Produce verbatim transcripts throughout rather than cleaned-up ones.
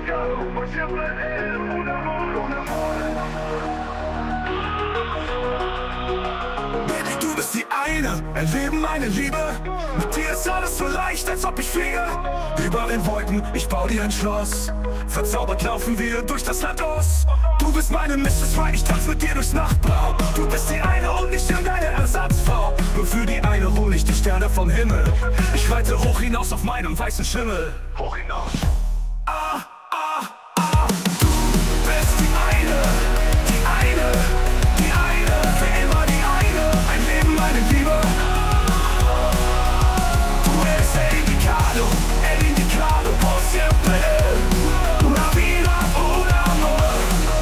indicado por siempre él, un amor, un amor. Baby, du bist die eine, erleben meine Liebe. Mit dir ist alles so leicht, als ob ich fliege. Über den Wolken, ich bau dir ein Schloss. Verzaubert laufen wir durch das Land aus. Du bist meine Missus Right, ich tanz mit dir durchs Nachtblau. Du bist die eine und ich bin deine Ersatzfrau. Nur für die eine hol ich die Sterne vom Himmel. Ich reite hoch hinaus auf meinem weißen Schimmel. Hoch hinaus. Ah, ah, ah. Du bist die eine, die eine, die eine, für immer die eine. Ein Leben, meine Liebe. Du eres el indicado, el indicado por siempre. Una vida, un amor.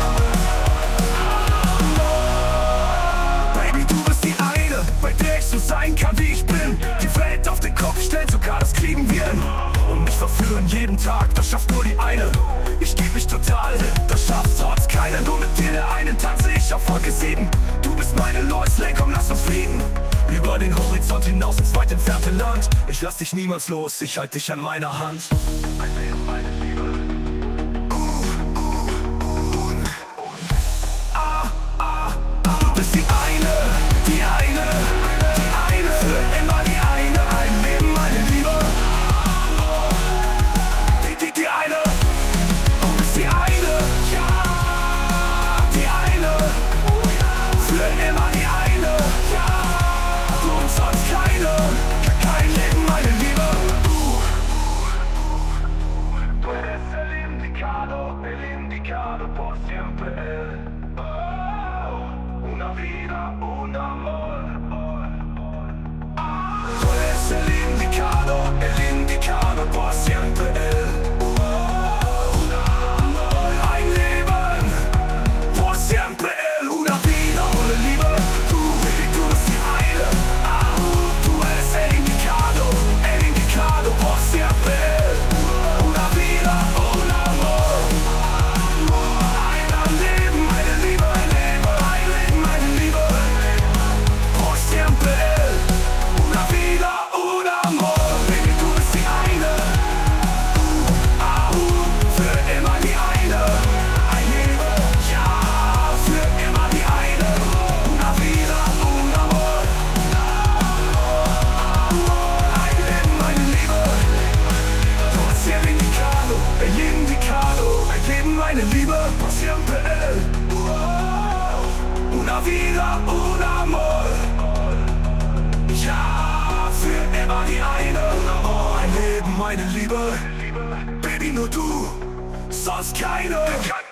Baby, du bist die eine, bei der ich so sein kann, wie ich bin. Die Welt auf den Kopf stellen, sogar das kriegen wir hin. Und mich verführen jeden Tag, das schafft nur die eine. Ich geb mich total hin, das schafft sonst keiner. Nur mit dir der einen tanze ich auf Wolke sieben. Du bist meine Lois Lane, komm lass uns fliegen. Über den Horizont hinaus ins weit entfernte Land. Ich lass dich niemals los, ich halt dich an meiner Hand. Ein Leben, meine Liebe. Uh, uh, un, un. Ah, ah, ah. Du bist die eine, die eine, die eine, für immer die eine. Ein Leben, meine Liebe. Die, die, die eine. Du bist die eine, ja, die eine, für immer die eine, ja. Du und sonst keine, kein Leben, meine Liebe. Du eres el indicado, el indicado por siempre. Oh, una vida, un amor. Du eres el indicado, el indicado por siempre. Ein Leben, por siempre. Una vida, una Liebe. Du, Baby, du bist die eine. Ah, du eres el indicado, el indicado por siempre. Una vida, un amor. Ein Leben, meine Liebe, ein Leben, ein Leben, meine Liebe. Por siempre. Una vida, un amor. Baby, du bist die eine. Ah, für immer die eine. Ein Leben, ja, für immer die eine. Una vida, un amor. Ein Leben, meine Liebe. Du bist el indicado, el indicado. Ein Leben, meine Liebe. Por siempre. Una vida, un amor. Ja, für immer die eine. Ein Leben, meine Liebe. Baby, nur du, sonst keine.